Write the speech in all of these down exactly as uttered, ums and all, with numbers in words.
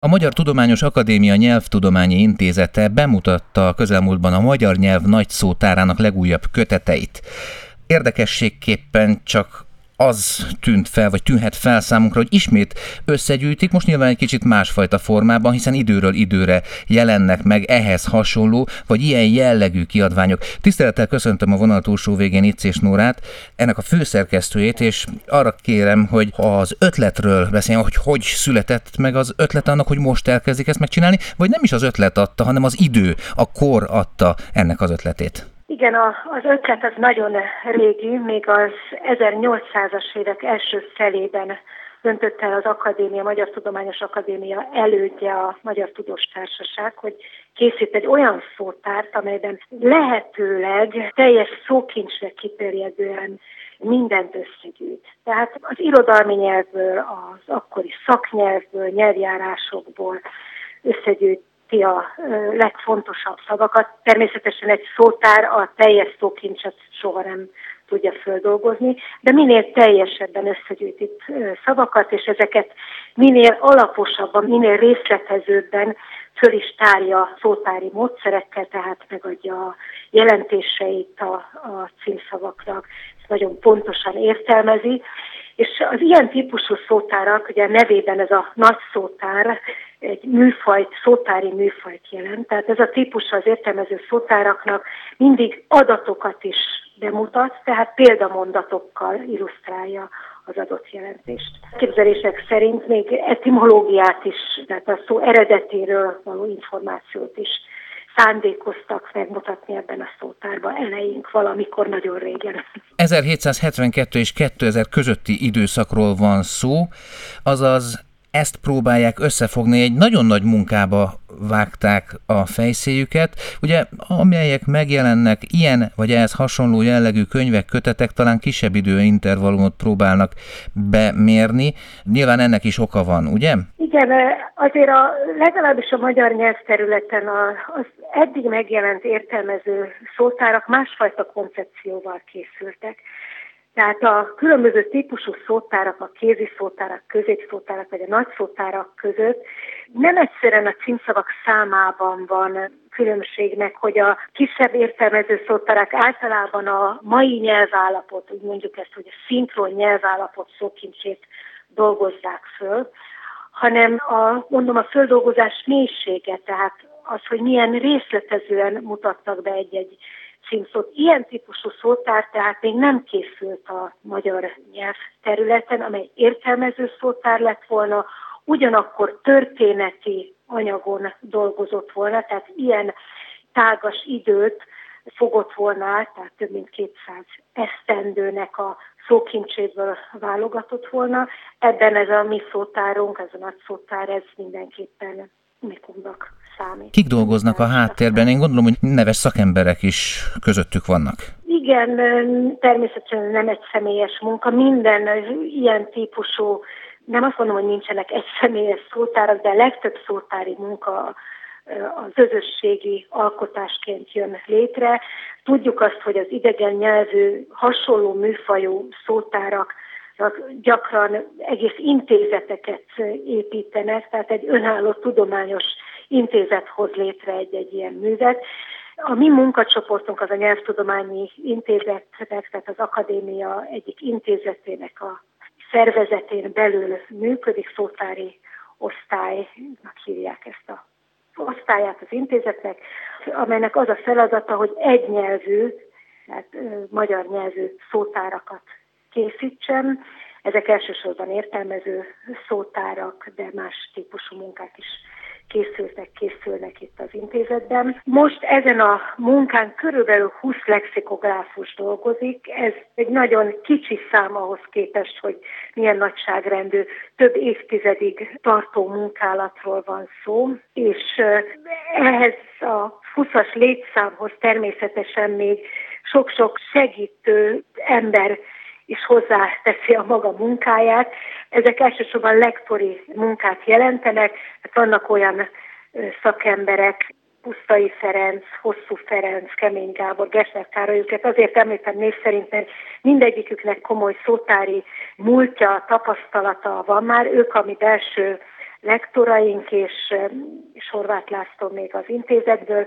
A Magyar Tudományos Akadémia Nyelvtudományi Intézete bemutatta a közelmúltban a magyar nyelv nagyszótárának legújabb köteteit. Érdekességképpen csak az tűnt fel, vagy tűnhet fel számunkra, hogy ismét összegyűjtik, most nyilván egy kicsit másfajta formában, hiszen időről időre jelennek meg ehhez hasonló, vagy ilyen jellegű kiadványok. Tisztelettel köszöntöm a vonal túlsó végén Icés Nórát, ennek a főszerkesztőjét, és arra kérem, hogy az ötletről beszéljen, hogy hogy született meg az ötlet annak, hogy most elkezdik ezt megcsinálni, vagy nem is az ötlet adta, hanem az idő, a kor adta ennek az ötletét. Igen, a, az ötlet az nagyon régi, még az ezernyolcszázas évek első felében döntött el az Akadémia, Magyar Tudományos Akadémia elődje, a Magyar Tudós Társaság, hogy készít egy olyan szótárt, amelyben lehetőleg teljes szókincsre kiterjedően mindent összegyűjt. Tehát az irodalmi nyelvből, az akkori szaknyelvből, nyelvjárásokból összegyűjt a legfontosabb szavakat. Természetesen egy szótár a teljes szókincset soha nem tudja földolgozni, de minél teljesebben összegyűjt itt szavakat, és ezeket minél alaposabban, minél részletezőbben föl is tárja szótári módszerekkel, tehát megadja a jelentéseit a, a címszavaknak, ezt nagyon pontosan értelmezi, és az ilyen típusú szótárak, ugye nevében ez a nagy szótár, egy műfajt, szótári műfajt jelent. Tehát ez a típus az értelmező szótáraknak mindig adatokat is bemutat, tehát példamondatokkal illusztrálja az adott jelentést. Képzelések szerint még etimológiát is, tehát a szó eredetéről való információt is szándékoztak megmutatni ebben a szótárban eleink valamikor nagyon régen. ezerhétszázhetvenkettő és kétezer közötti időszakról van szó, azaz ezt próbálják összefogni, egy nagyon nagy munkába vágták a fejszéjüket, ugye, amelyek megjelennek ilyen vagy ehhez hasonló jellegű könyvek, kötetek talán kisebb időintervallumot próbálnak bemérni. Nyilván ennek is oka van, ugye? Igen, azért a, legalábbis a magyar nyelvterületen a, az eddig megjelent értelmező szótárak másfajta koncepcióval készültek. Tehát a különböző típusú szótárak, a kézi szótárak, középszótárak vagy a nagy szótárak között nem egyszerűen a címszavak számában van különbségnek, hogy a kisebb értelmező szótárak általában a mai nyelvállapot, úgy mondjuk ezt, hogy a szinkron nyelvállapot szókincsét dolgozzák föl, hanem a, mondom, a földolgozás mélysége, tehát az, hogy milyen részletezően mutattak be egy-egy címszót. Ilyen típusú szótár tehát még nem készült a magyar nyelv területen, amely értelmező szótár lett volna, ugyanakkor történeti anyagon dolgozott volna, tehát ilyen tágas időt fogott volna át, tehát több mint kétszáz esztendőnek a szókincséből válogatott volna. Ebben ez a mi szótárunk, ez a nagy szótár, ez mindenképpen mikumnak számít. Kik dolgoznak a háttérben? Én gondolom, hogy neves szakemberek is közöttük vannak. Igen, természetesen nem egy személyes munka. Minden ilyen típusú, nem azt mondom, hogy nincsenek egy személyes szótárak, de a legtöbb szótári munka a közösségi alkotásként jön létre. Tudjuk azt, hogy az idegen nyelvű, hasonló műfajú szótárak gyakran egész intézeteket építenek, tehát egy önálló tudományos intézet hoz létre egy-egy ilyen művet. A mi munkacsoportunk az a Nyelvtudományi Intézetnek, tehát az akadémia egyik intézetének a szervezetén belül működik, szótári osztálynak hívják ezt a osztályát az intézetnek, amelynek az a feladata, hogy egynyelvű, tehát magyar nyelvű szótárakat készítsen. Ezek elsősorban értelmező szótárak, de más típusú munkák is készültek, készülnek itt az intézetben. Most ezen a munkán körülbelül húsz lexikográfus dolgozik. Ez egy nagyon kicsi szám ahhoz képest, hogy milyen nagyságrendű, több évtizedig tartó munkálatról van szó, és ehhez a húszas létszámhoz természetesen még sok-sok segítő ember és hozzáteszi a maga munkáját. Ezek elsősorban lektori munkát jelentenek, hát vannak olyan szakemberek, Pusztai Ferenc, Hosszú Ferenc, Kemény Gábor, Gessner Károly, őket azért említem név szerint, mert mindegyiküknek komoly szótári múltja, tapasztalata van már. Ők a mi belső lektoraink, és, és Horváth László még az intézetből,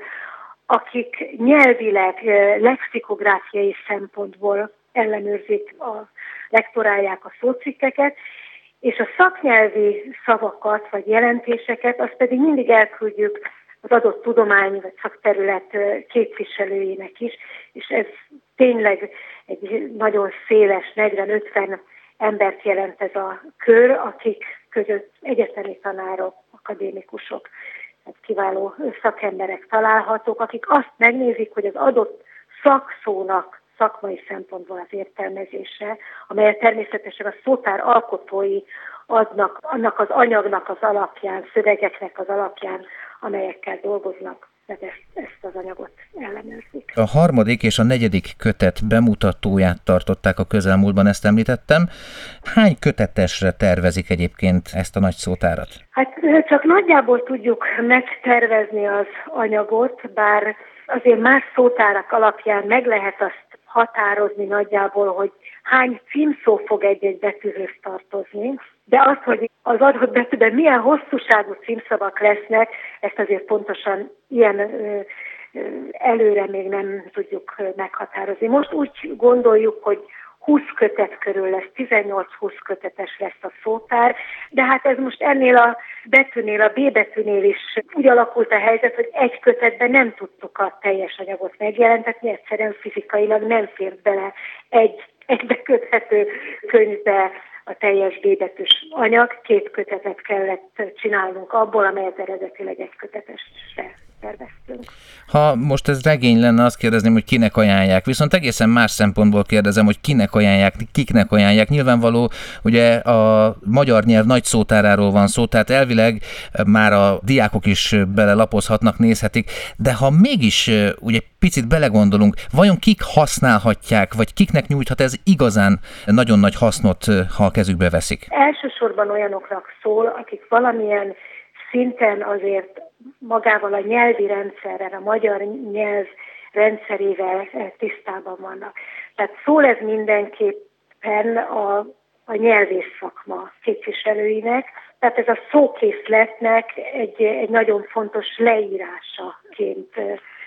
akik nyelvileg, lexikográfiai szempontból ellenőrzik, a, lektorálják a szócikkeket, és a szaknyelvi szavakat vagy jelentéseket, azt pedig mindig elküldjük az adott tudomány vagy szakterület képviselőjének is, és ez tényleg egy nagyon széles, negyven-ötven embert jelent ez a kör, akik között egyetemi tanárok, akadémikusok, tehát kiváló szakemberek találhatók, akik azt megnézik, hogy az adott szakszónak szakmai szempontból az értelmezése, amelyet természetesen a szótár alkotói adnak, annak az anyagnak az alapján, szövegeknek az alapján, amelyekkel dolgoznak, tehát ezt, ezt az anyagot ellenőrzik. A harmadik és a negyedik kötet bemutatóját tartották a közelmúltban, ezt említettem. Hány kötetesre tervezik egyébként ezt a nagy szótárat? Hát csak nagyjából tudjuk megtervezni az anyagot, bár azért más szótárak alapján meg lehet azt határozni nagyjából, hogy hány címszó fog egy-egy betűhöz tartozni, de az, hogy az adott betűben milyen hosszúságú címszavak lesznek, ezt azért pontosan ilyen ö, ö, előre még nem tudjuk meghatározni. Most úgy gondoljuk, hogy húsz kötet körül lesz, tizennyolc-húsz kötetes lesz a szótár, de hát ez most ennél a betűnél, a B betűnél is úgy alakult a helyzet, hogy egy kötetben nem tudtuk a teljes anyagot megjelentetni, egyszerűen fizikailag nem fért bele egy egybeköthető könyvbe a teljes B betűs anyag, két kötetet kellett csinálnunk abból, amelyet eredetileg egy kötetesre terveztünk. Ha most ez regény lenne, azt kérdezném, hogy kinek ajánlják. Viszont egészen más szempontból kérdezem, hogy kinek ajánlják, kiknek ajánlják. Nyilvánvaló, ugye a magyar nyelv nagy szótáráról van szó, tehát elvileg már a diákok is belelapozhatnak, nézhetik, de ha mégis ugye picit belegondolunk, vajon kik használhatják, vagy kiknek nyújthat ez igazán nagyon nagy hasznot, ha a kezükbe veszik? Elsősorban olyanoknak szól, akik valamilyen szinten azért magával a nyelvi rendszerrel, a magyar nyelv rendszerével tisztában vannak. Tehát szól ez mindenképpen a, a nyelvész szakma képviselőinek, tehát ez a szókészletnek egy, egy nagyon fontos leírásaként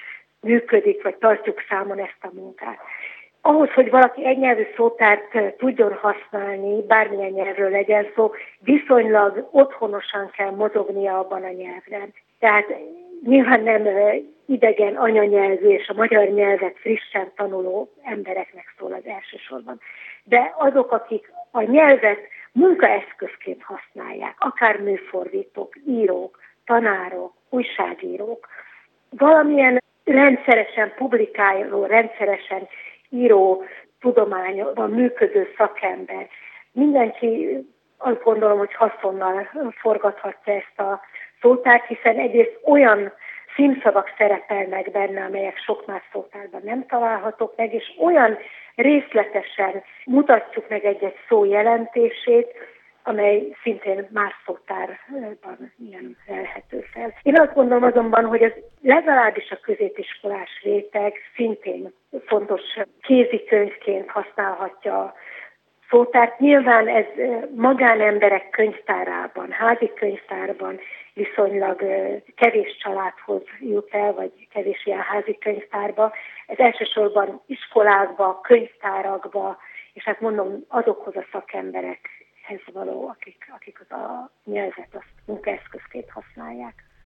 működik, vagy tartjuk számon ezt a munkát. Ahhoz, hogy valaki egynyelvű szótárt tudjon használni, bármilyen nyelvről legyen szó, viszonylag otthonosan kell mozognia abban a nyelvben. Tehát nyilván nem idegen anyanyelvű és a magyar nyelvet frissen tanuló embereknek szól az elsősorban. De azok, akik a nyelvet munkaeszközként használják, akár műfordítók, írók, tanárok, újságírók, valamilyen rendszeresen publikáló, rendszeresen író, tudományban működő szakember. Mindenki azt gondolom, hogy haszonnal forgathatja ezt a szótárt, hiszen egyrészt olyan címszavak szerepelnek benne, amelyek sok más szótárban nem találhatók meg, és olyan részletesen mutatjuk meg egy-egy szó jelentését, amely szintén más szótárban ilyen lelhető fel. Én azt gondolom azonban, hogy ez legalábbis a középiskolás réteg szintén fontos kézikönyvként használhatja a szótárt. Nyilván ez magánemberek könyvtárában, házi könyvtárban viszonylag kevés családhoz jut el, vagy kevés ilyen házi könyvtárba. Ez elsősorban iskolákba, könyvtárakba, és hát mondom azokhoz a szakemberekhez való, akik, akik az a nyelvet, azt munkaeszközként használják.